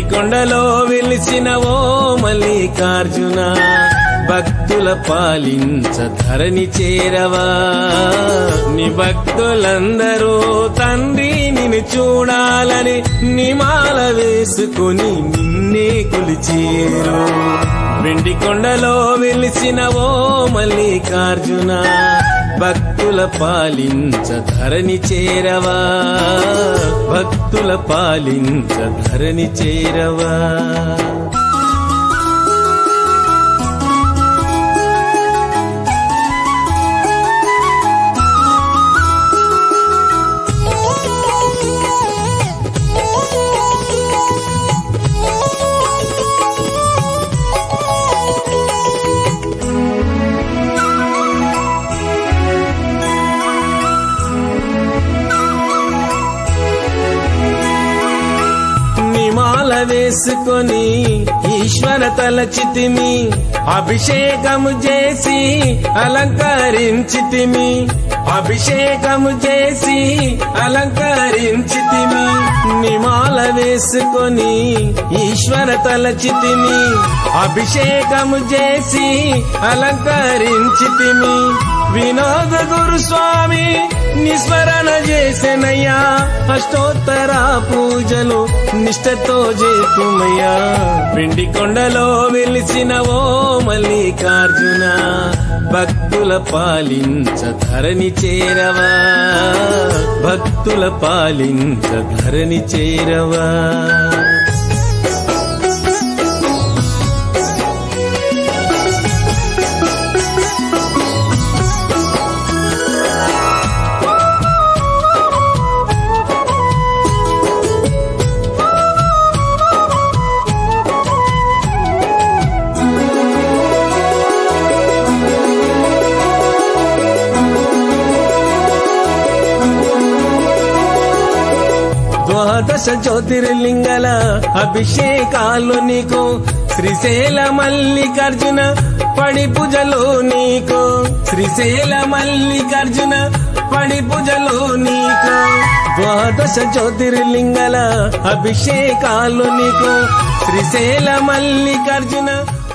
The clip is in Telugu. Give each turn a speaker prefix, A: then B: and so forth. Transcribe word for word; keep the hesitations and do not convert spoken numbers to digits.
A: కొండలో వెలిసిన ఓ మల్లికార్జున భక్తుల పాలించ ధరణి చేరవా నీ భక్తులందరూ తండ్రి నిన్ను చూడాలని నిమాల వేసుకుని నిన్నే కొలిచేరు వెండి కొండలో వెలిసిన ఓ మల్లికార్జున భక్తుల పాలించ ధరణి చేరవా భక్తుల పాలించ ధరణి చేరవా మాల వేసుకొని ఈశ్వర తలచితిమి అభిషేకము చేసి అలంకరించితిమి అభిషేకము చేసి అలంకరించితిమి నిమాల వేసుకొని ఈశ్వర తలచితిమి అభిషేకము చేసి అలంకరించితిమి వినోద గురుస్వామి నిస్మరణ చేసెనయ్యా అష్టోత్తర పూజలు నిష్టతో చేతుమయ్యా వెండి కొండలో వెలిసిన ఓ మల్లికార్జున భక్తుల పాలించ ధరణి చేరవా భక్తుల పాలించ ధరణి చేరవా ద్వాదశ జ్యోతిర్లింగల అభిషేకాలు నీకు శ్రీశైల మల్లికార్జున పడి పూజలో నీకు శ్రీశైల మల్లికార్జున పడి పూజలో నీకు ద్వాదశ జ్యోతిర్లింగల అభిషేకాలు నీకు శ్రీశైల మల్లికార్జున